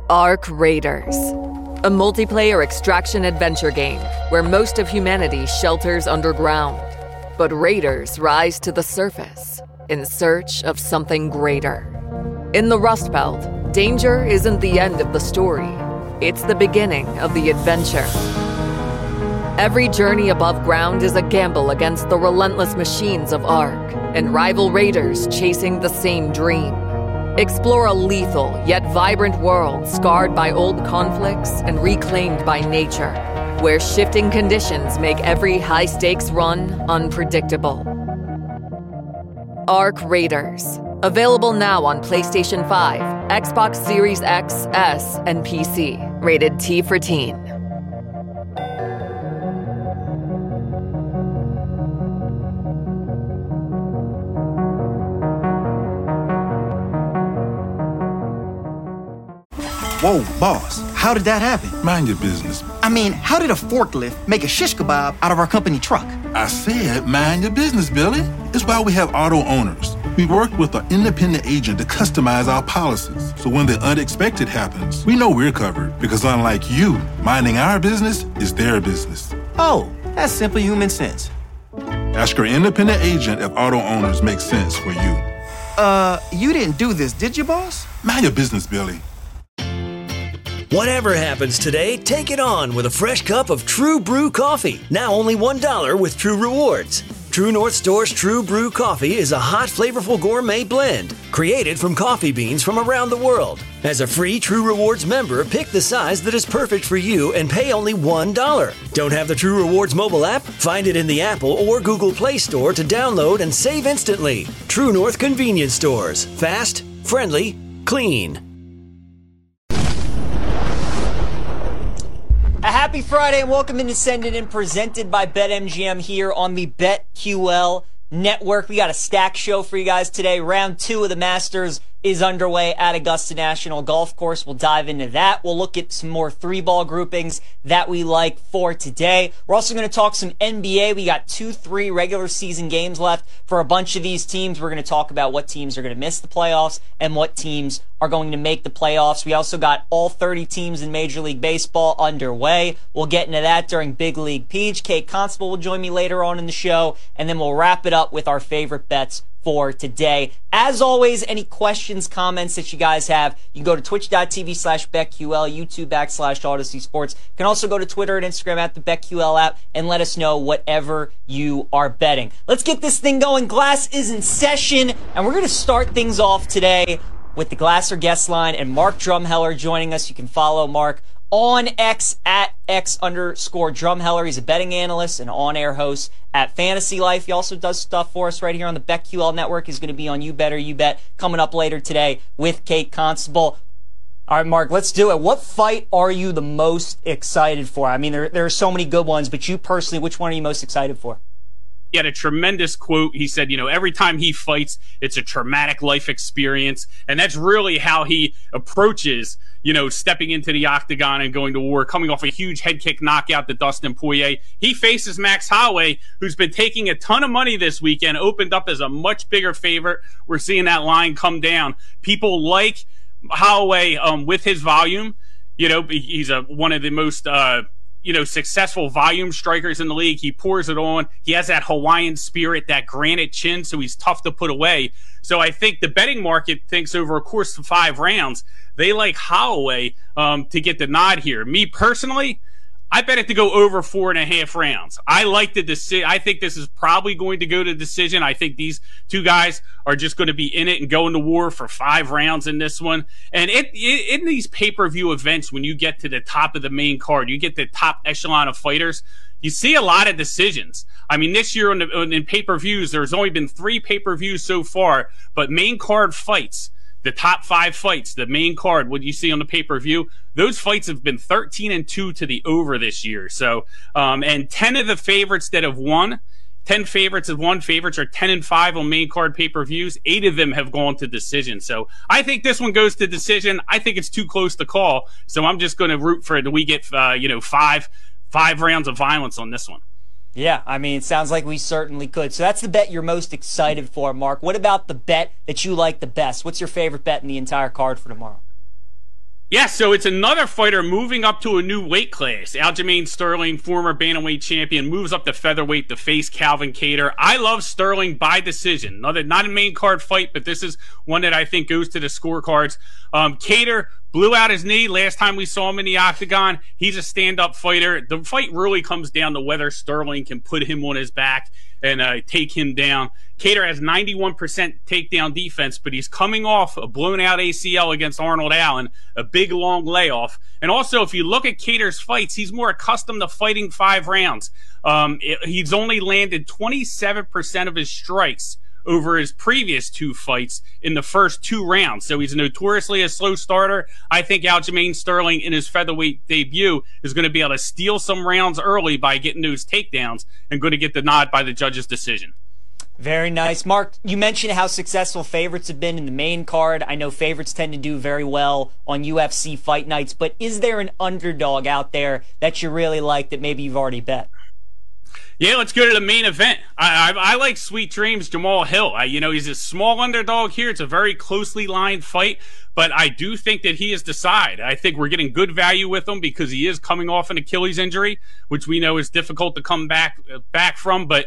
Arc Raiders, a multiplayer extraction adventure game where most of humanity shelters underground, but raiders rise to the surface in search of something greater. In the Rust Belt, danger isn't the end of the story, it's the beginning of the adventure. Every journey above ground is a gamble against the relentless machines of Arc and rival raiders chasing the same dream. Explore a lethal yet vibrant world scarred by old conflicts and reclaimed by nature, where shifting conditions make every high-stakes run unpredictable. Arc Raiders. Available now on PlayStation 5, Xbox Series X, S, and PC. Rated T for Teen. Whoa, boss, how did that happen? Mind your business. I mean, how did a forklift make a shish kebab out of our company truck? I said mind your business, Billy. It's why we have auto owners. We work with an independent agent to customize our policies. So when the unexpected happens, we know we're covered. Because unlike you, minding our business is their business. Oh, that's simple human sense. Ask your independent agent if auto owners make sense for you. You didn't do this, did you, boss? Mind your business, Billy. Whatever happens today, take it on with a fresh cup of True Brew coffee. Now only $1 with True Rewards. True North Store's True Brew coffee is a hot, flavorful gourmet blend created from coffee beans from around the world. As a free True Rewards member, pick the size that is perfect for you and pay only $1. Don't have the True Rewards mobile app? Find it in the Apple or Google Play Store to download and save instantly. True North Convenience Stores. Fast, friendly, clean. A happy Friday and welcome into Send It In, presented by BetMGM here on the BetQL Network. We got a stack show for you guys today. Round 2 of the Masters is underway at Augusta National Golf Course. We'll dive into that. We'll look at some more 3-ball groupings that we like for today. We're also going to talk some NBA. We got 2-3 regular season games left for a bunch of these teams. We're going to talk about what teams are going to miss the playoffs and what teams are going to make the playoffs. We also got all 30 teams in Major League Baseball underway. We'll get into that during Big League Peach. Kate Constable will join me later on in the show, and then we'll wrap it up with our favorite bets for today. As always, any questions, comments that you guys have, you can go to twitch.tv/BetQL, YouTube /Odyssey Sports. You can also go to Twitter and Instagram at the BetQL app and let us know whatever you are betting. Let's get this thing going. Glass is in session, and we're going to start things off today with the Glasser guest line and Mark Drumheller joining us. You can follow Mark on X at X_Drumheller. He's a betting analyst and on-air host at Fantasy Life. He also does stuff for us right here on the BetQL Network. He's going to be on You Better You Bet coming up later today with Kate Constable. All right, Mark, let's do it. What fight are you the most excited for? I mean, there are so many good ones, but you personally, which one are you most excited for? He had a tremendous quote. He said, every time he fights, it's a traumatic life experience. And that's really how he approaches, stepping into the octagon and going to war, coming off a huge head kick knockout to Dustin Poirier. He faces Max Holloway, who's been taking a ton of money this weekend, opened up as a much bigger favorite. We're seeing that line come down. People like Holloway with his volume. He's one of the most successful volume strikers in the league. He pours it on. He has that Hawaiian spirit, that granite chin, so he's tough to put away. So I think the betting market thinks over a course of 5 rounds, they like Holloway to get the nod here. Me personally, I bet it to go over 4.5 rounds. I like the decision. I think this is probably going to go to decision. I think these two guys are just going to be in it and going to war for 5 rounds in this one. And in these pay-per-view events, when you get to the top of the main card, you get the top echelon of fighters, you see a lot of decisions. I mean, this year in pay-per-views, there's only been 3 pay-per-views so far, but main card fights, the top 5 fights, the main card, what you see on the pay-per-view, those fights have been 13-2 to the over this year. So, and 10 of the favorites that have won, 10 favorites have won. Favorites are 10-5 on main card pay-per-views. 8 of them have gone to decision. So I think this one goes to decision. I think it's too close to call. So I'm just going to root for it. We get, 5 rounds of violence on this one. Yeah, I mean, it sounds like we certainly could. So that's the bet you're most excited for, Mark. What about the bet that you like the best? What's your favorite bet in the entire card for tomorrow? Yeah, so it's another fighter moving up to a new weight class. Aljamain Sterling, former bantamweight champion, moves up to featherweight to face Calvin Kattar. I love Sterling by decision. Not a main card fight, but this is one that I think goes to the scorecards. Kattar blew out his knee last time we saw him in the octagon. He's a stand-up fighter. The fight really comes down to whether Sterling can put him on his back and take him down. Kattar has 91% takedown defense, but he's coming off a blown-out ACL against Arnold Allen, a big, long layoff. And also, if you look at Kattar's fights, he's more accustomed to fighting 5 rounds. He's only landed 27% of his strikes over his previous 2 fights in the first 2 rounds. So he's notoriously a slow starter. I think Aljamain Sterling in his featherweight debut is going to be able to steal some rounds early by getting those takedowns and going to get the nod by the judge's decision. Very nice. Mark, you mentioned how successful favorites have been in the main card. I know favorites tend to do very well on UFC fight nights, but is there an underdog out there that you really like that maybe you've already bet? Yeah, let's go to the main event. I like Sweet Dreams Jamal Hill. He's a small underdog here. It's a very closely lined fight, but I do think that he is the side. I think we're getting good value with him because he is coming off an Achilles injury, which we know is difficult to come back from. But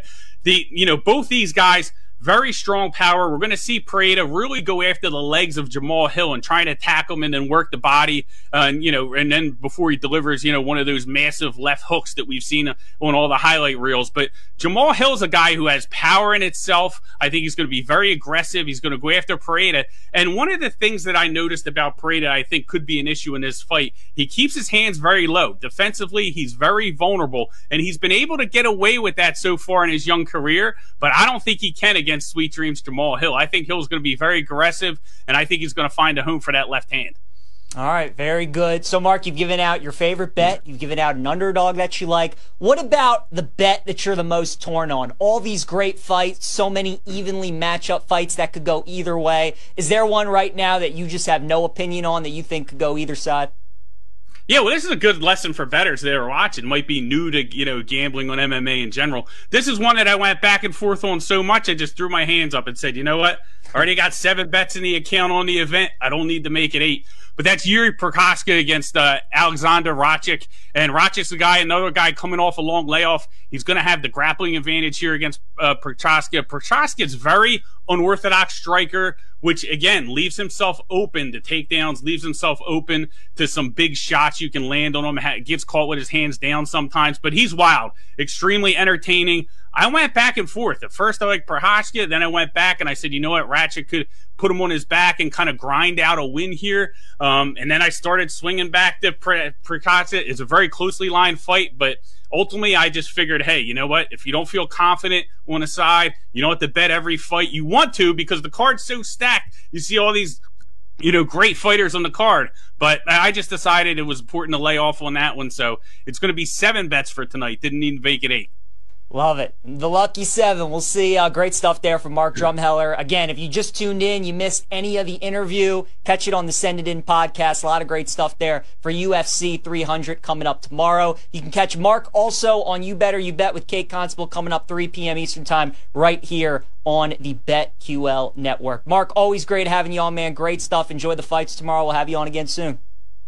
both these guys, very strong power. We're going to see Pereira really go after the legs of Jamal Hill and try to attack him and then work the body, and then before he delivers, one of those massive left hooks that we've seen on all the highlight reels. But Jamal Hill's a guy who has power in itself. I think he's going to be very aggressive. He's going to go after Pereira. And one of the things that I noticed about Pereira I think could be an issue in this fight, he keeps his hands very low. Defensively, he's very vulnerable, and he's been able to get away with that so far in his young career, but I don't think he can against Sweet Dreams Jamal Hill. I think Hill's going to be very aggressive, and I think he's going to find a home for that left hand. All right, very good. So, Mark, you've given out your favorite bet. You've given out an underdog that you like. What about the bet that you're the most torn on? All these great fights, so many evenly match-up fights that could go either way. Is there one right now that you just have no opinion on that you think could go either side? Yeah, well, this is a good lesson for bettors that are watching. Might be new to, gambling on MMA in general. This is one that I went back and forth on so much, I just threw my hands up and said, you know what? I already got 7 bets in the account on the event. I don't need to make it 8. But that's Yuri Prochazka against Alexander Rakic. And Rakic's another guy coming off a long layoff. He's going to have the grappling advantage here against Prochazka. Prochazka's very unorthodox striker, which, again, leaves himself open to takedowns, leaves himself open to some big shots you can land on him. Gets caught with his hands down sometimes, but he's wild, extremely entertaining. I went back and forth. At first, I liked Prochazka. Then I went back and I said, you know what? Rakic could put him on his back and kind of grind out a win here. And then I started swinging back to Prochazka. It's a very closely lined fight, but ultimately I just figured, hey, you know what? If you don't feel confident on a side, you don't have to bet every fight you want to because the card's so stacked. You see all these great fighters on the card, but I just decided it was important to lay off on that one. So it's going to be 7 bets for tonight. Didn't need to make it 8. Love it. The lucky 7. We'll see. Great stuff there from Mark Drumheller. Again, if you just tuned in, you missed any of the interview, catch it on the Send It In podcast. A lot of great stuff there for UFC 300 coming up tomorrow. You can catch Mark also on You Better You Bet with Kate Constable coming up 3 p.m. Eastern Time right here on the BetQL network. Mark, always great having you on, man. Great stuff. Enjoy the fights tomorrow. We'll have you on again soon.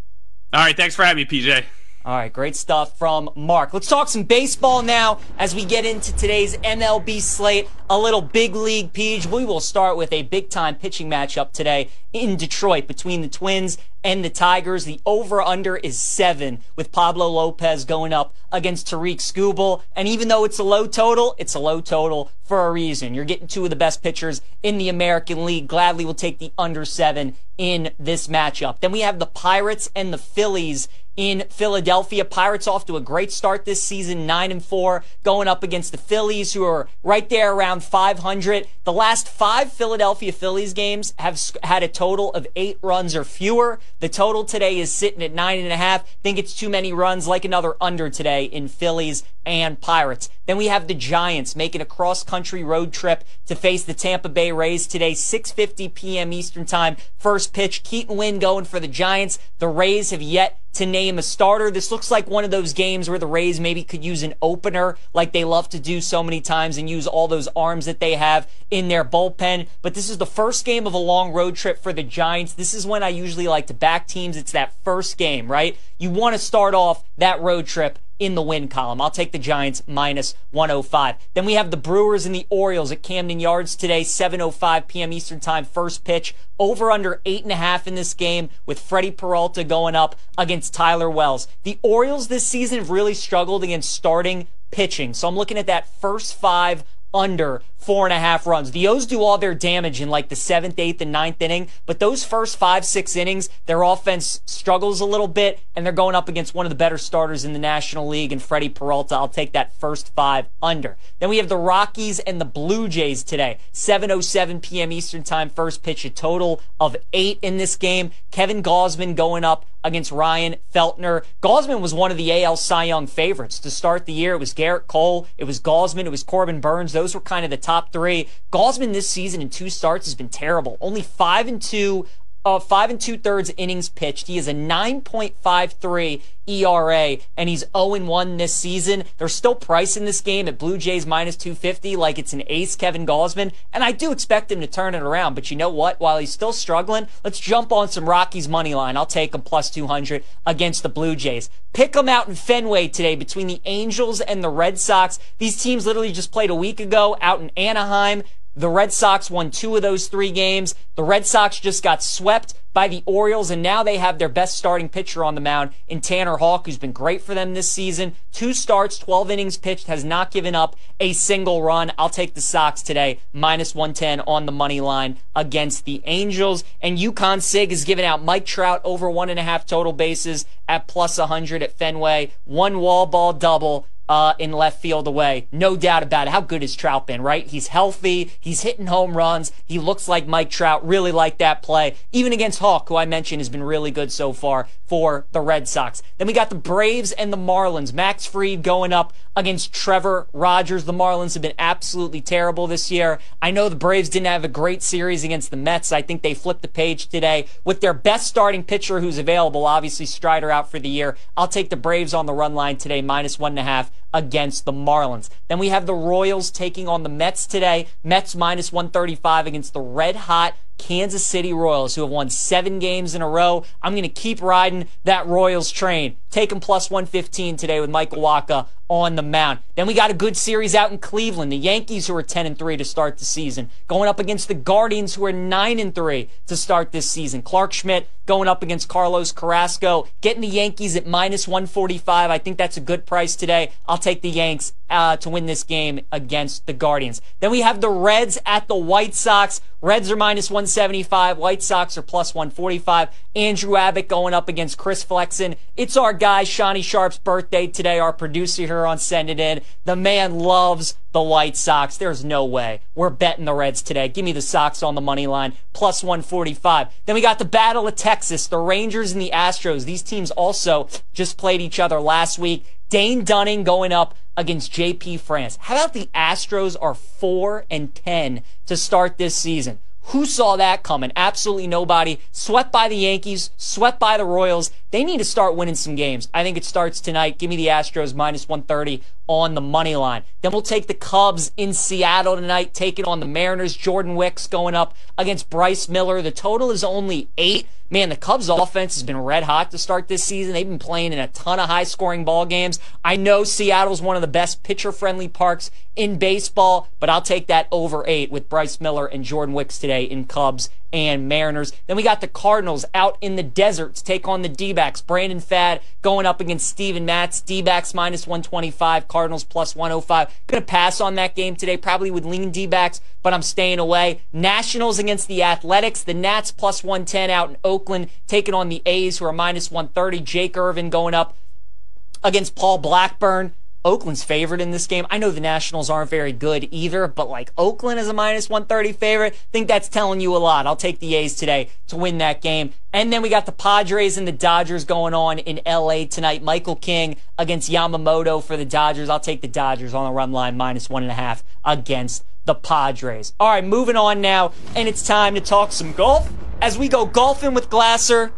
All right. Thanks for having me, PJ. All right, great stuff from Mark. Let's talk some baseball now as we get into today's MLB slate. A little big league, Peach. We will start with a big-time pitching matchup today in Detroit between the Twins and the Tigers. The over-under is 7 with Pablo Lopez going up against Tariq Skubal. And even though it's a low total for a reason. You're getting 2 of the best pitchers in the American League. Gladly will take the under 7 in this matchup. Then we have the Pirates and the Phillies in Philadelphia. Pirates off to a great start this season, 9-4, going up against the Phillies, who are right there around 500. The last 5 Philadelphia Phillies games have had a total of 8 runs or fewer. The total today is sitting at 9.5. Think it's too many runs, like another under today in Phillies and Pirates. Then we have the Giants making a cross-country road trip to face the Tampa Bay Rays today, 6:50 p.m. Eastern Time. First pitch, Keaton Winn going for the Giants. The Rays have yet to name a starter. This looks like one of those games where the Rays maybe could use an opener like they love to do so many times and use all those arms that they have in their bullpen. But this is the first game of a long road trip for the Giants. This is when I usually like to back teams. It's that first game, right? You want to start off that road trip in the win column. I'll take the Giants minus 105. Then we have the Brewers and the Orioles at Camden Yards today, 7:05 p.m. Eastern Time, first pitch. Over under 8.5 in this game with Freddie Peralta going up against Tyler Wells. The Orioles this season have really struggled against starting pitching. So I'm looking at that first 5 under 4.5 runs. The O's do all their damage in like the 7th, 8th, and 9th inning, but those first 5, 6 innings, their offense struggles a little bit, and they're going up against one of the better starters in the National League, and Freddie Peralta. I'll take that first 5 under. Then we have the Rockies and the Blue Jays today, 7:07 p.m. Eastern Time, first pitch, a total of 8 in this game. Kevin Gausman going up against Ryan Feltner. Gausman was one of the AL Cy Young favorites to start the year. It was Garrett Cole, it was Gausman, it was Corbin Burns. Those were kind of the top 3. Gausman this season in 2 starts has been terrible. Only 5 2/3 innings pitched. He has a 9.53 ERA, and he's 0-1 this season. They're still pricing this game at Blue Jays minus 250 like it's an ace Kevin Gausman, and I do expect him to turn it around. But you know what? While he's still struggling, let's jump on some Rockies money line. I'll take him plus 200 against the Blue Jays. Pick them out in Fenway today between the Angels and the Red Sox. These teams literally just played a week ago out in Anaheim. The Red Sox won 2 of those 3 games. The Red Sox just got swept by the Orioles, and now they have their best starting pitcher on the mound in Tanner Houck, who's been great for them this season. 2 starts, 12 innings pitched, has not given up a single run. I'll take the Sox today, minus 110 on the money line against the Angels. And UConn SIG is giving out Mike Trout over 1.5 total bases at plus 100 at Fenway. 1 wall ball double in left field away. No doubt about it. How good has Trout been, right? He's healthy. He's hitting home runs. He looks like Mike Trout. Really like that play. Even against Hawk, who I mentioned has been really good so far for the Red Sox. Then we got the Braves and the Marlins. Max Fried going up against Trevor Rogers. The Marlins have been absolutely terrible this year. I know the Braves didn't have a great series against the Mets. I think they flipped the page today with their best starting pitcher who's available. Obviously, Strider out for the year. I'll take the Braves on the run line today, minus 1.5 against the Marlins. Then we have the Royals taking on the Mets today. Mets minus 135 against the red-hot Kansas City Royals, who have won 7 games in a row. I'm going to keep riding that Royals train. Take them plus 115 today with Michael Wacha on the mound. Then we got a good series out in Cleveland. The Yankees, who are 10-3 to start the season, going up against the Guardians, who are 9-3 to start this season. Clark Schmidt going up against Carlos Carrasco, getting the Yankees at minus 145. I think that's a good price today. I'll take the Yanks to win this game against the Guardians. Then we have the Reds at the White Sox. Reds are minus 175. White Sox are plus 145. Andrew Abbott going up against Chris Flexen. It's our guy, Shawnee Sharp's birthday today, our producer here on Send It In. The man loves the White Sox. There's no way. We're betting the Reds today. Give me the Sox on the money line, plus 145. Then we got the Battle of Texas, the Rangers and the Astros. These teams also just played each other last week. Dane Dunning going up against JP France. How about the Astros are 4-10 to start this season? Who saw that coming? Absolutely nobody. Swept by the Yankees, swept by the Royals. They need to start winning some games. I think it starts tonight. Give me the Astros minus 130 on the money line. Then we'll take the Cubs in Seattle tonight, taking on the Mariners. Jordan Wicks going up against Bryce Miller. The total is only 8. Man, the Cubs offense has been red hot to start this season. They've been playing in a ton of high-scoring ball games. I know Seattle's one of the best pitcher-friendly parks in baseball, but I'll take that over 8 with Bryce Miller and Jordan Wicks today in Cubs and Mariners. Then we got the Cardinals out in the desert to take on the D-backs. Brandon Fadd going up against Steven Matz. D-backs minus 125, Cardinals plus 105. Gonna pass on that game today, probably with lean D-backs, but I'm staying away. Nationals against the Athletics. The Nats plus 110 out in Oakland, taking on the A's, who are minus 130. Jake Irvin going up against Paul Blackburn. Oakland's favored in this game. I know the Nationals aren't very good either, but like Oakland is a minus 130 favorite. I think that's telling you a lot. I'll take the A's today to win that game. And then we got the Padres and the Dodgers going on in LA tonight. Michael King against Yamamoto for the Dodgers. I'll take the Dodgers on the run line, minus 1.5 against the Padres. All right, moving on now, and it's time to talk some golf as we go golfing with Glasser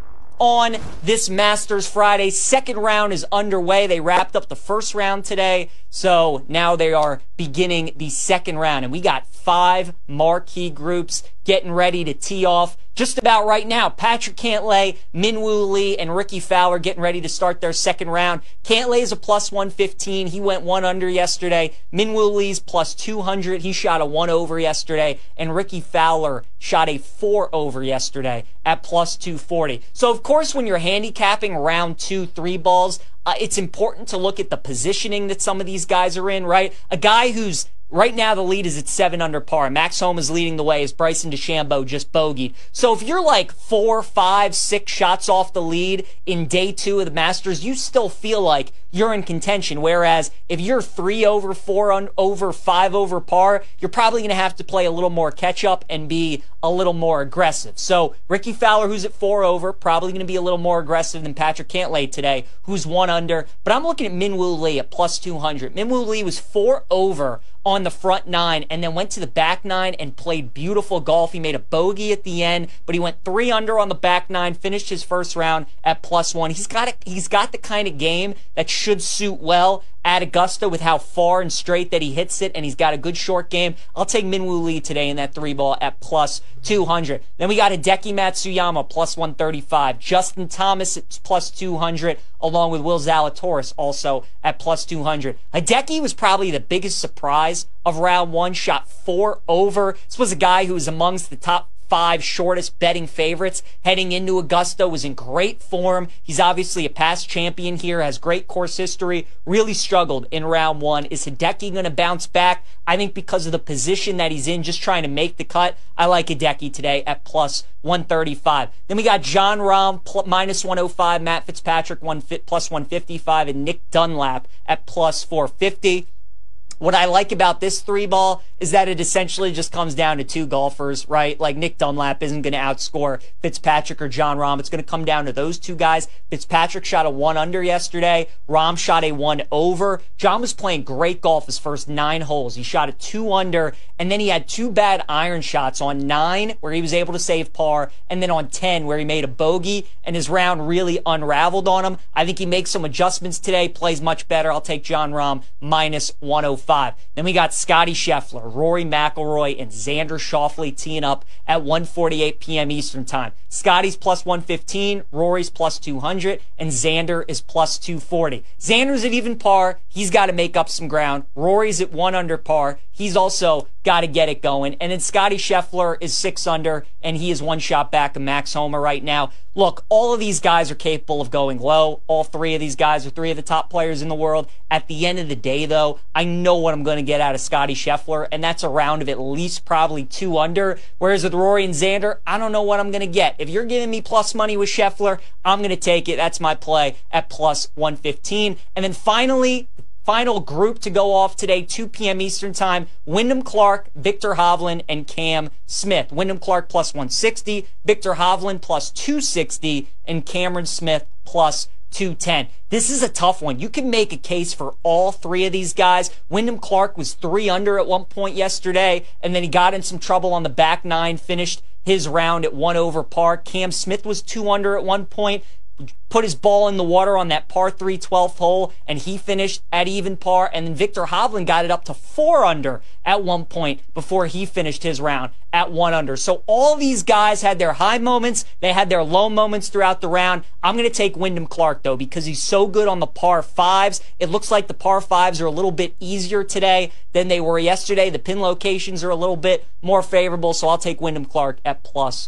on this Masters Friday. Second round is underway. They wrapped up the first round today, so now they are beginning the second round. And we got 5 marquee groups getting ready to tee off just about right now. Patrick Cantlay, Minwoo Lee, and Ricky Fowler getting ready to start their second round. Cantlay is a plus 115. He went 1 under yesterday. Minwoo Lee's plus 200. He shot a 1 over yesterday. And Ricky Fowler shot a 4 over yesterday at plus 240. So, of course, when you're handicapping round 2, 3 balls, it's important to look at the positioning that some of these guys are in, right? A guy who's right now, the lead is at 7 under par. Max Homa is leading the way as Bryson DeChambeau just bogeyed. So if you're like 4, 5, 6 shots off the lead in day 2 of the Masters, you still feel like you're in contention. Whereas if you're 3 over, 4 over, 5 over par, you're probably going to have to play a little more catch up and be a little more aggressive. So Ricky Fowler, who's at 4 over, probably going to be a little more aggressive than Patrick Cantlay today, who's 1 under. But I'm looking at Minwoo Lee at plus 200. Minwoo Lee was 4 over on the front 9 and then went to the back 9 and played beautiful golf. He made a bogey at the end, but he went 3 under on the back 9, finished his first round at plus 1. He's got the kind of game that should suit well at Augusta with how far and straight that he hits it, and he's got a good short game. I'll take Minwoo Lee today in that 3 ball at plus 200. Then we got Hideki Matsuyama plus 135, Justin Thomas at plus 200, along with Will Zalatoris also at plus 200. Hideki was probably the biggest surprise of round 1, shot 4 over. This was a guy who was amongst the top 5 shortest betting favorites heading into Augusta, was in great form. He's obviously a past champion here, has great course history, really struggled in round 1. Is Hideki going to bounce back? I think because of the position that he's in, just trying to make the cut, I like Hideki today at plus 135. Then we got Jon Rahm minus 105, Matt Fitzpatrick plus 155, and Nick Dunlap at plus 450. What I like about this 3 ball is that it essentially just comes down to 2 golfers, right? Like Nick Dunlap isn't going to outscore Fitzpatrick or Jon Rahm. It's going to come down to those 2 guys. Fitzpatrick shot a 1 under yesterday. Rahm shot a 1 over. Jon was playing great golf his first 9 holes. He shot a 2 under, and then he had 2 bad iron shots on 9 where he was able to save par, and then on 10 where he made a bogey, and his round really unraveled on him. I think he makes some adjustments today, plays much better. I'll take Jon Rahm minus 105. Then we got Scotty Scheffler, Rory McIlroy, and Xander Schauffele teeing up at 1:48 p.m. Eastern Time. Scotty's plus 115, Rory's plus 200, and Xander is plus 240. Xander's at even par. He's got to make up some ground. Rory's at 1 under par. He's also got to get it going. And then Scotty Scheffler is 6 under, and he is 1 shot back of Max Homa right now. Look, all of these guys are capable of going low. All 3 of these guys are 3 of the top players in the world. At the end of the day, though, I know what I'm going to get out of Scotty Scheffler, and that's a round of at least probably 2 under. Whereas with Rory and Xander, I don't know what I'm going to get. If you're giving me plus money with Scheffler, I'm going to take it. That's my play at plus 115. And then finally, final group to go off today, 2 p.m. Eastern Time, Wyndham Clark, Viktor Hovland, and Cam Smith. Wyndham Clark plus 160, Viktor Hovland plus 260, and Cameron Smith plus 210. This is a tough one. You can make a case for all 3 of these guys. Wyndham Clark was 3 under at one point yesterday, and then he got in some trouble on the back 9, finished his round at 1 over par. Cam Smith was 2 under at one point, put his ball in the water on that par 3 12th hole, and he finished at even par. And then Viktor Hovland got it up to 4 under at one point before he finished his round at 1 under. So all these guys had their high moments. They had their low moments throughout the round. I'm going to take Wyndham Clark, though, because he's so good on the par 5s. It looks like the par 5s are a little bit easier today than they were yesterday. The pin locations are a little bit more favorable, so I'll take Wyndham Clark at plus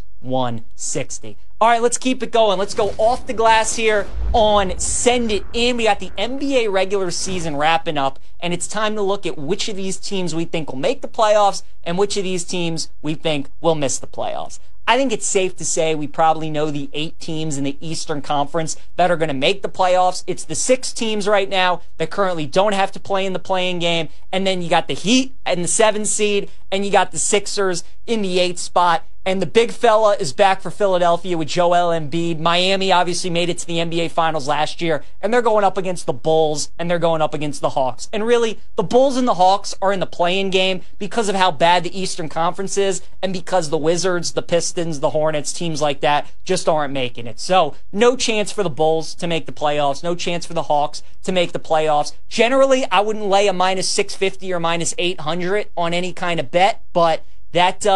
160. All right, let's keep it going. Let's go off the glass here on Send It In. We got the NBA regular season wrapping up, and it's time to look at which of these teams we think will make the playoffs and which of these teams we think will miss the playoffs. I think it's safe to say we probably know the 8 teams in the Eastern Conference that are going to make the playoffs. It's the 6 teams right now that currently don't have to play in the play-in game, and then you got the Heat and the 7 seed, and you got the Sixers in the 8th spot. And the big fella is back for Philadelphia with Joel Embiid. Miami obviously made it to the NBA Finals last year, and they're going up against the Bulls, and they're going up against the Hawks. And really, the Bulls and the Hawks are in the play-in game because of how bad the Eastern Conference is, and because the Wizards, the Pistons, the Hornets, teams like that just aren't making it. So, no chance for the Bulls to make the playoffs, no chance for the Hawks to make the playoffs. Generally, I wouldn't lay a minus 650 or minus 800 on any kind of bet, but that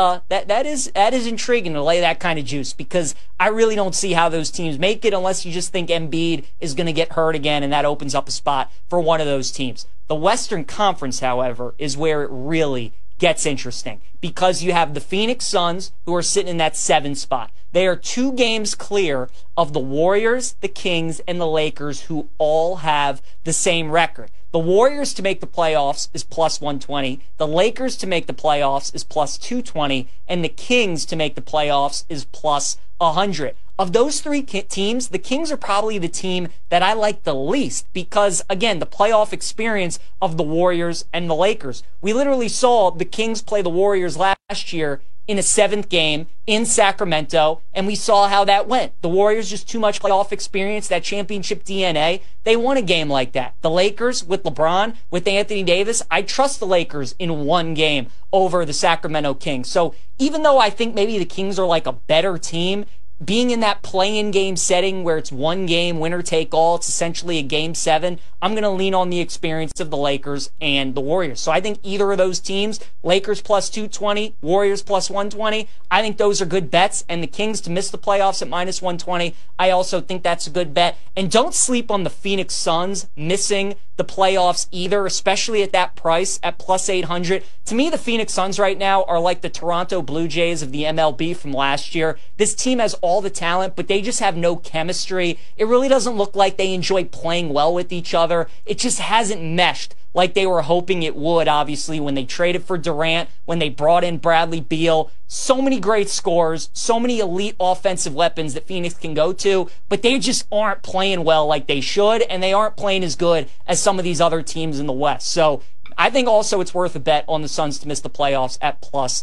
is intriguing to lay that kind of juice, because I really don't see how those teams make it unless you just think Embiid is going to get hurt again, and that opens up a spot for one of those teams. The Western Conference, however, is where it really gets interesting, because you have the Phoenix Suns, who are sitting in that 7th spot. They are 2 games clear of the Warriors, the Kings, and the Lakers, who all have the same record. The Warriors to make the playoffs is plus 120. The Lakers to make the playoffs is plus 220. And the Kings to make the playoffs is plus 100. Of those 3 teams, the Kings are probably the team that I like the least because, again, the playoff experience of the Warriors and the Lakers. We literally saw the Kings play the Warriors last year in a 7th game in Sacramento, and we saw how that went. The Warriors, just too much playoff experience, that championship DNA. They won a game like that. The Lakers, with LeBron, with Anthony Davis, I trust the Lakers in 1 game over the Sacramento Kings. So even though I think maybe the Kings are like a better team, being in that play-in game setting where it's 1 game, winner take all, it's essentially a game 7, I'm going to lean on the experience of the Lakers and the Warriors. So I think either of those teams, Lakers plus 220, Warriors plus 120, I think those are good bets. And the Kings to miss the playoffs at minus 120, I also think that's a good bet. And don't sleep on the Phoenix Suns missing the playoffs either, especially at that price at plus 800. To me, the Phoenix Suns right now are like the Toronto Blue Jays of the MLB from last year. This team has all the talent, but they just have no chemistry. It really doesn't look like they enjoy playing well with each other. It just hasn't meshed like they were hoping it would, obviously, when they traded for Durant, when they brought in Bradley Beal. So many great scorers, so many elite offensive weapons that Phoenix can go to, but they just aren't playing well like they should, and they aren't playing as good as some of these other teams in the West. So I think also it's worth a bet on the Suns to miss the playoffs at plus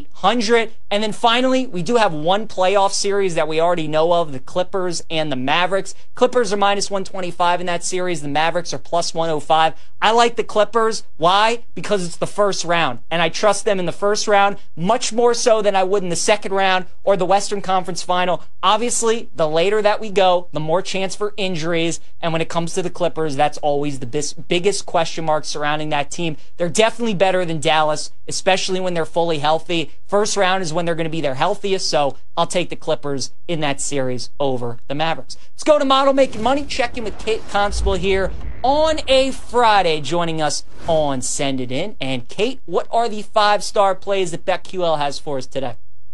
800. And then finally, we do have 1 playoff series that we already know of, the Clippers and the Mavericks. Clippers are minus 125 in that series. The Mavericks are plus 105. I like the Clippers. Why? Because it's the first round, and I trust them in the first round much more so than I would in the second round or the Western Conference Final. Obviously, the later that we go, the more chance for injuries, and when it comes to the Clippers, that's always the biggest question mark surrounding that team. They're definitely better than Dallas, especially when they're fully healthy. First round is when they're going to be their healthiest, so I'll take the Clippers in that series over the Mavericks. Let's go to Model Making Money. Check in with Kate Constable here on a Friday, joining us on Send It In. And Kate, what are the 5-star plays that BetQL has for us today?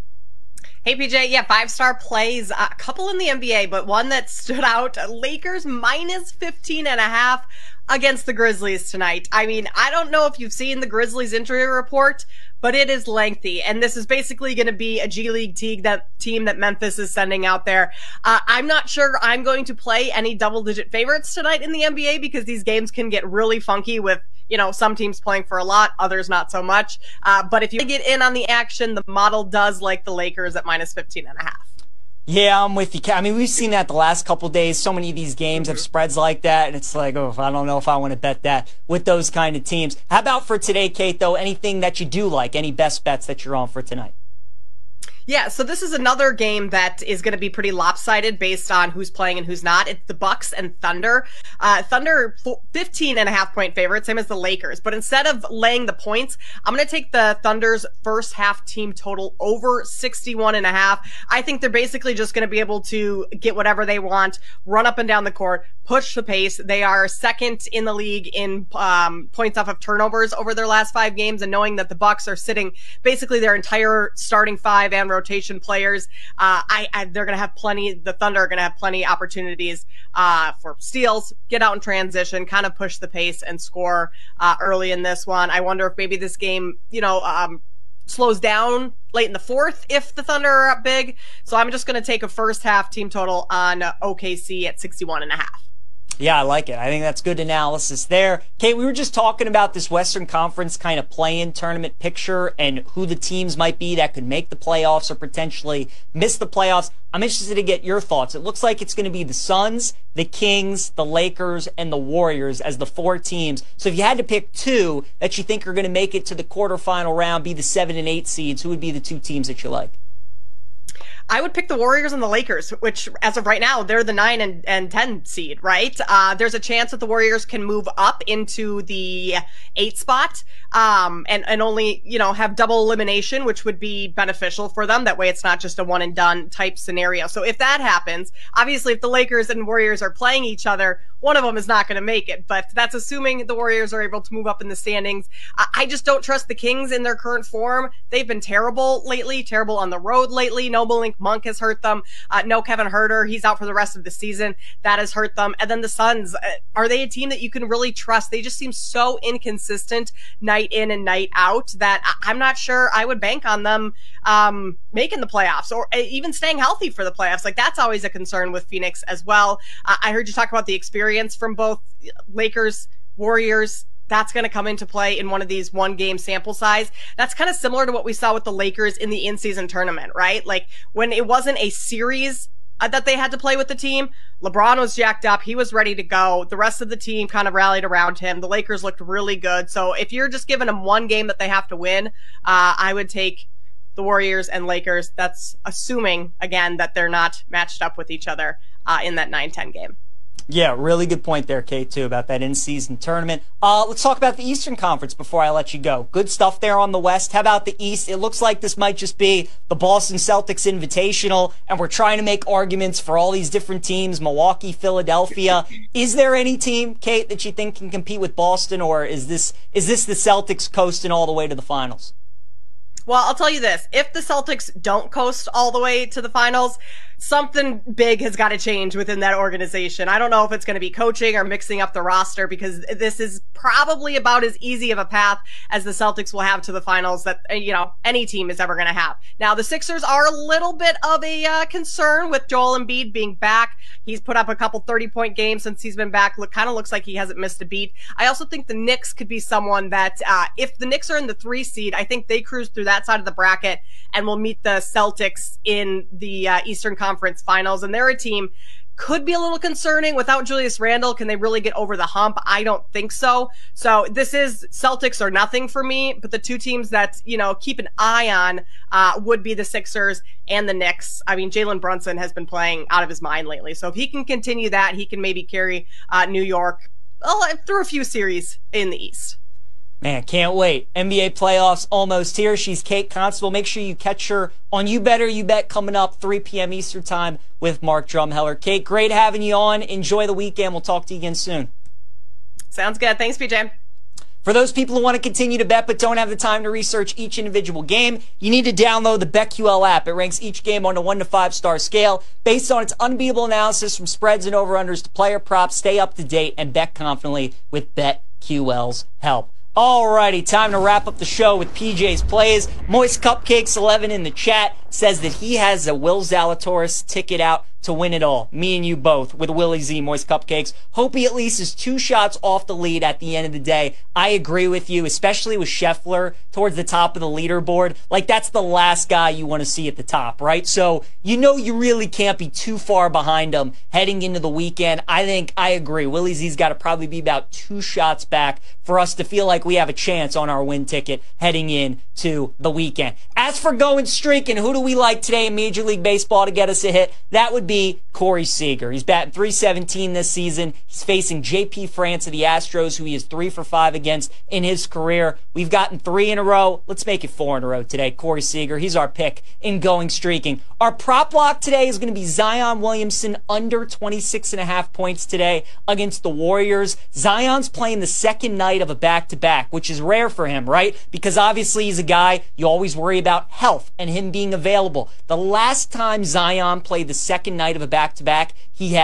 Hey, PJ. Yeah, 5-star plays. A couple in the NBA, but one that stood out. Lakers minus 15.5 against the Grizzlies tonight. I mean, I don't know if you've seen the Grizzlies injury report, but it is lengthy. And this is basically going to be a G League team that Memphis is sending out there. I'm not sure I'm going to play any double-digit favorites tonight in the NBA because these games can get really funky with, you know, some teams playing for a lot, others not so much. But if you get in on the action, the model does like the Lakers at minus 15.5. Yeah, I'm with you. I mean, we've seen that the last couple days. So many of these games have spreads like that, and it's like, oh, I don't know if I want to bet that with those kind of teams. How about for today, Kate, though? Anything that you do like? Any best bets that you're on for tonight? Yeah, so this is another game that is going to be pretty lopsided based on who's playing and who's not. It's the Bucks and Thunder. Thunder, 15.5-point favorite, same as the Lakers. But instead of laying the points, I'm going to take the Thunder's first half team total over 61.5. I think they're basically just going to be able to get whatever they want, run up and down the court, push the pace. They are second in the league in points off of turnovers over their last 5 games. And knowing that the Bucks are sitting basically their entire starting 5 and rotation players, they're going to have plenty. The Thunder are going to have plenty opportunities for steals, get out in transition, kind of push the pace and score early in this one. I wonder if maybe this game, slows down late in the fourth if the Thunder are up big. So I'm just going to take a first half team total on OKC at 61.5. Yeah, I like it. I think that's good analysis there. Kate, we were just talking about this Western Conference kind of play-in tournament picture and who the teams might be that could make the playoffs or potentially miss the playoffs. I'm interested to get your thoughts. It looks like it's going to be the Suns, the Kings, the Lakers, and the Warriors as the 4 teams. So if you had to pick 2 that you think are going to make it to the quarterfinal round, be the 7 and 8 seeds, who would be the 2 teams that you like? I would pick the Warriors and the Lakers, which, as of right now, they're the 9 and 10 seed, right? There's a chance that the Warriors can move up into the 8 spot, and only, have double elimination, which would be beneficial for them. That way it's not just a one and done type scenario. So if that happens, obviously if the Lakers and Warriors are playing each other, one of them is not going to make it, but that's assuming the Warriors are able to move up in the standings. I just don't trust the Kings in their current form. They've been terrible lately, terrible on the road lately. No Malik Monk has hurt them. No Kevin Huerter. He's out for the rest of the season. That has hurt them. And then the Suns, are they a team that you can really trust? They just seem so inconsistent night in and night out that I'm not sure I would bank on them making the playoffs or even staying healthy for the playoffs. Like, that's always a concern with Phoenix as well. I heard you talk about the experience from both Lakers, Warriors. That's going to come into play in one of these 1-game sample size. That's kind of similar to what we saw with the Lakers in the in-season tournament, right? Like, when it wasn't a series that they had to play with the team, LeBron was jacked up. He was ready to go. The rest of the team kind of rallied around him. The Lakers looked really good. So if you're just giving them one game that they have to win, I would take the Warriors and Lakers. That's assuming, again, that they're not matched up with each other in that 9-10 game. Yeah, really good point there, Kate, too, about that in-season tournament. Let's talk about the Eastern Conference before I let you go. Good stuff there on the West. How about the East? It looks like this might just be the Boston Celtics Invitational, and we're trying to make arguments for all these different teams, Milwaukee, Philadelphia. Is there any team, Kate, that you think can compete with Boston, or is this the Celtics coasting all the way to the finals? Well, I'll tell you this. If the Celtics don't coast all the way to the finals, something big has got to change within that organization. I don't know if it's going to be coaching or mixing up the roster, because this is probably about as easy of a path as the Celtics will have to the finals that, any team is ever going to have. Now, the Sixers are a little bit of a concern with Joel Embiid being back. He's put up a couple 30-point games since he's been back. Kind of looks like he hasn't missed a beat. I also think the Knicks could be someone that, if the Knicks are in the 3 seed, I think they cruise through that side of the bracket and will meet the Celtics in the Eastern Conference Finals. And they're a team, could be a little concerning without Julius Randle. Can they really get over the hump? I don't think so. So this is Celtics or nothing for me, but the 2 teams that, keep an eye on would be the Sixers and the Knicks. I mean, Jalen Brunson has been playing out of his mind lately. So if he can continue that, he can maybe carry New York through a few series in the East. Man, can't wait. NBA playoffs almost here. She's Kate Constable. Make sure you catch her on You Better You Bet coming up 3 p.m. Eastern Time with Mark Drumheller. Kate, great having you on. Enjoy the weekend. We'll talk to you again soon. Sounds good. Thanks, PJ. For those people who want to continue to bet but don't have the time to research each individual game, you need to download the BetQL app. It ranks each game on a 1 to 5 star scale based on its unbeatable analysis from spreads and over-unders to player props. Stay up to date and bet confidently with BetQL's help. Alrighty, time to wrap up the show with PJ's plays. Moist Cupcakes 11 in the chat says that he has a Will Zalatoris ticket out to win it all. Me and you both with Willie Z, Moist Cupcakes. Hope he at least is 2 shots off the lead at the end of the day. I agree with you, especially with Scheffler towards the top of the leaderboard. Like, that's the last guy you want to see at the top, right? So, you really can't be too far behind him heading into the weekend. I agree. Willie Z's got to probably be about 2 shots back for us to feel like we have a chance on our win ticket heading in to the weekend. As for going streaking, who do we like today in Major League Baseball to get us a hit? That would be Corey Seager. He's batting .317 this season. He's facing JP France of the Astros, who he is 3 for 5 against in his career. We've gotten 3 in a row. Let's make it 4 in a row today. Corey Seager, he's our pick in going streaking. Our prop block today is going to be Zion Williamson under 26.5 points today against the Warriors. Zion's playing the second night of a back-to-back, which is rare for him, right? Because obviously he's a guy you always worry about health and him being available. The last time Zion played the second night of a back-to-back, he had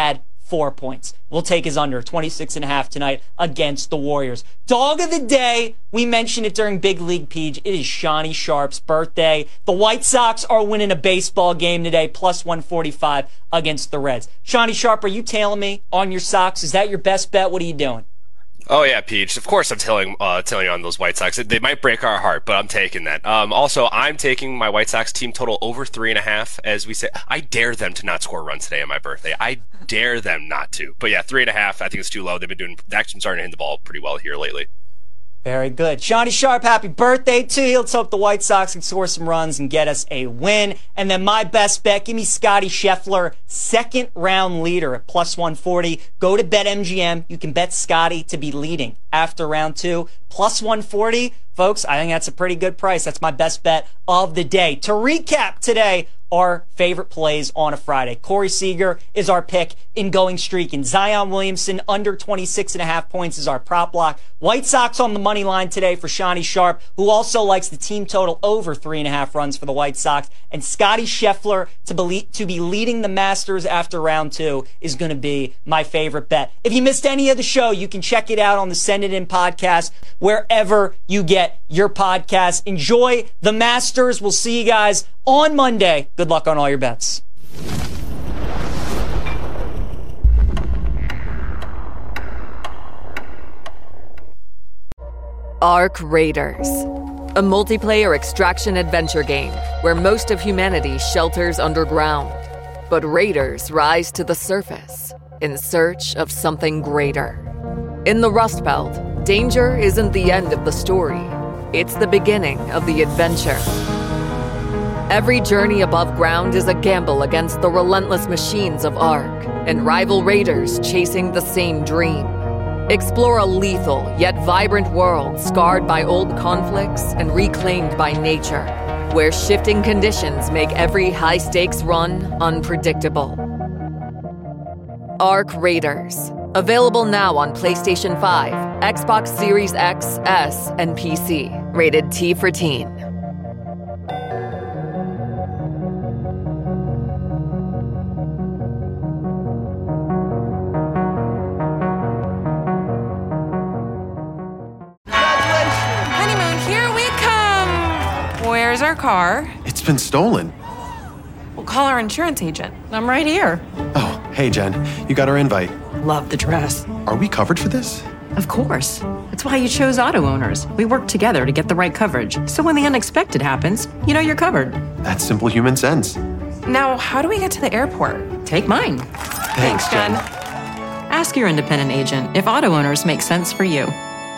4 points. We'll take his under 26.5 tonight against the Warriors. Dog of the day, we mentioned it during Big League Peach. It is Shawnee Sharp's birthday. The White Sox are winning a baseball game today, plus 145 against the Reds. Shawnee Sharp, are you tailing me on your Sox? Is that your best bet? What are you doing? Oh yeah, Peach. Of course I'm telling you on those White Sox. They might break our heart, but I'm taking that. Also, I'm taking my White Sox team total over 3.5. As we say, I dare them to not score runs today on my birthday. I dare them not to. But yeah, 3.5. I think it's too low. They've been actually starting to hit the ball pretty well here lately. Very good. Shawnee Sharp, happy birthday to you. Let's hope the White Sox can score some runs and get us a win. And then my best bet, give me Scotty Scheffler, second round leader at plus 140. Go to BetMGM. You can bet Scotty to be leading after round 2. Plus 140. Folks, I think that's a pretty good price. That's my best bet of the day. To recap today, our favorite plays on a Friday. Corey Seager is our pick in going streak. And Zion Williamson under 26.5 points is our prop block. White Sox on the money line today for Shawnee Sharp, who also likes the team total over 3.5 runs for the White Sox. And Scotty Scheffler to be leading the Masters after round 2 is going to be my favorite bet. If you missed any of the show, you can check it out on the Send It In podcast, wherever you get your podcast. Enjoy the Masters. We'll see you guys on Monday. Good luck on all your bets. Ark Raiders, a multiplayer extraction adventure game where most of humanity shelters underground, but raiders rise to the surface in search of something greater. In the Rust Belt, danger isn't the end of the story. It's the beginning of the adventure. Every journey above ground is a gamble against the relentless machines of Ark and rival raiders chasing the same dream. Explore a lethal yet vibrant world scarred by old conflicts and reclaimed by nature, where shifting conditions make every high-stakes run unpredictable. Ark Raiders. Available now on PlayStation 5, Xbox Series X, S, and PC. Rated T for Teen. Honeymoon, here we come. Where's our car? It's been stolen. We'll call our insurance agent. I'm right here. Oh, hey, Jen. You got our invite. Love the dress. Are we covered for this? Of course. That's why you chose Auto Owners. We work together to get the right coverage. So when the unexpected happens, you know you're covered. That's simple human sense. Now, how do we get to the airport? Take mine. Thanks, Jen. Ask your independent agent if Auto Owners make sense for you.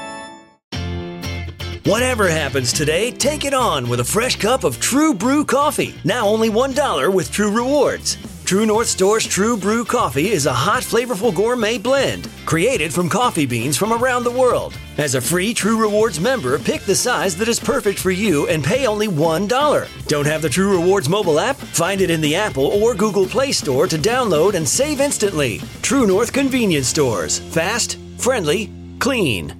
Whatever happens today, take it on with a fresh cup of True Brew coffee. Now only $1 with True Rewards. True North Store's True Brew coffee is a hot, flavorful gourmet blend created from coffee beans from around the world. As a free True Rewards member, pick the size that is perfect for you and pay only $1. Don't have the True Rewards mobile app? Find it in the Apple or Google Play Store to download and save instantly. True North Convenience Stores. Fast, friendly, clean.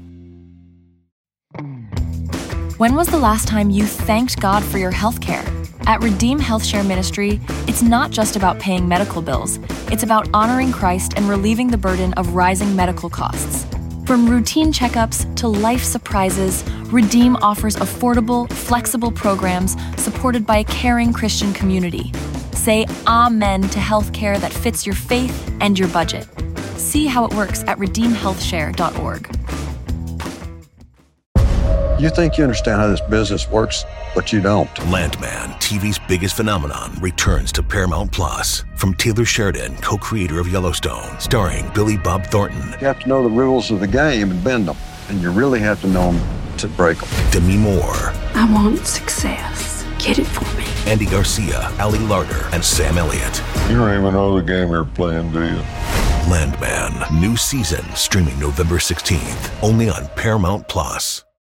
When was the last time you thanked God for your health care? At Redeem HealthShare Ministry, it's not just about paying medical bills. It's about honoring Christ and relieving the burden of rising medical costs. From routine checkups to life surprises, Redeem offers affordable, flexible programs supported by a caring Christian community. Say amen to healthcare that fits your faith and your budget. See how it works at redeemhealthshare.org. You think you understand how this business works, but you don't. Landman, TV's biggest phenomenon, returns to Paramount Plus. From Taylor Sheridan, co-creator of Yellowstone, starring Billy Bob Thornton. You have to know the rules of the game and bend them, and you really have to know them to break them. Demi Moore. I want success. Get it for me. Andy Garcia, Ali Larter, and Sam Elliott. You don't even know the game you're playing, do you? Landman, new season, streaming November 16th, only on Paramount Plus.